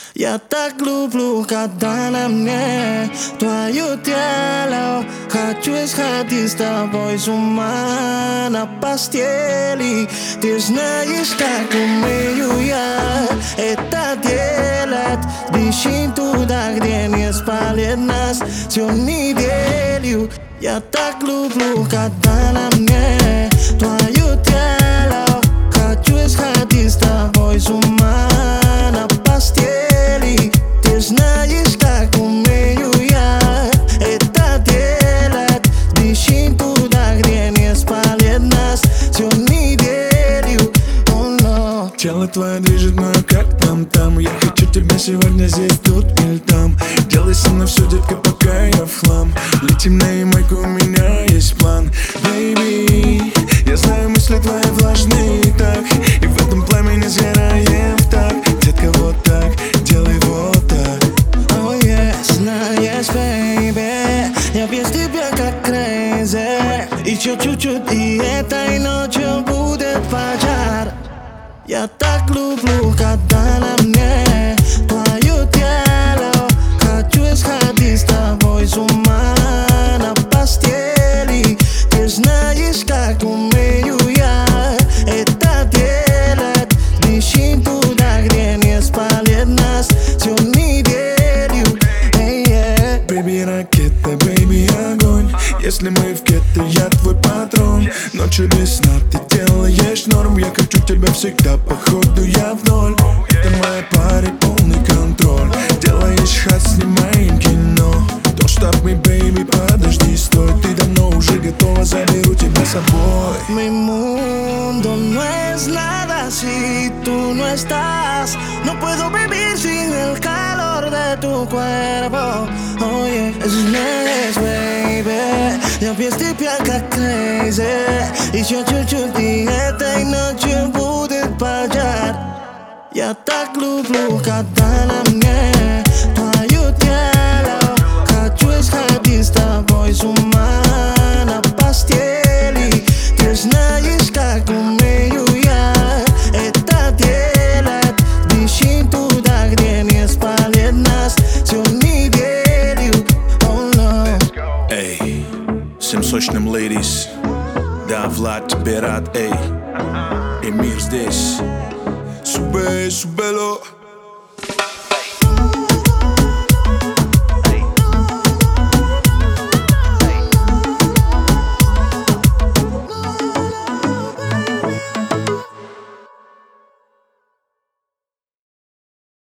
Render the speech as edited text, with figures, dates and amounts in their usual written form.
Я так люблю, когда на мне твое тело. Хочу сходить с тобой с ума на постели. Ты знаешь, как умею я это делать. Бежим туда, где не спалит нас всю неделю. Я так люблю, когда на мне твое тело. Хочу сходить с тобой с ума на постели. Ты знаешь, как умею я это делать. Бежим туда, где не спалит нас всю неделю. Oh, no. Тело твое движет мною, как там. Я хочу тебя сегодня здесь, тут или там. Делай со мной все, детка, пока я в хлам. Летим на Ямайку, у меня есть план. Baby, я знаю, мысли твои влажные так. И в этом пламени сгораем так. Детка, вот так, делай вот так. Oh yeah, знаешь, baby, я без тебя как crazy. Еще чуть-чуть, и этой ночью будет пожар. Я так люблю, когда на мне твое тело. Хочу сходить с тобой с ума на постели. Ты знаешь, как умею я это делать. Бежим туда, где не спалит нас всю неделю. Hey, yeah. Baby, ракета, baby, огонь. Если мы в гетто, я твой патрон. Ночью без сна ты делаешь норм. Я хочу тебя всегда, походу я в ноль. Это моя паре, полный контроль. Делаешь хат, снимаем кино. Don't stop me, baby, подожди, стой. Ты давно уже готова, заберу тебя с собой. Mi mundo no es nada si tú no estás. No puedo vivir sin el calor de tu cuerpo. Oye, знаешь, baby, я без тебя как crazy. Еще чуть-чуть, и этой ночью будет пожар. Я так люблю, когда на мне твое тело. Хочу сходить с тобой с ума на постели. Ты знаешь, как умею я это делать. Бежим туда, где не спалит нас всю неделю. Oh, no. Эй, всем сочным ladies. Да, Влад тебе рад, эй. И мир здесь. Súbelo.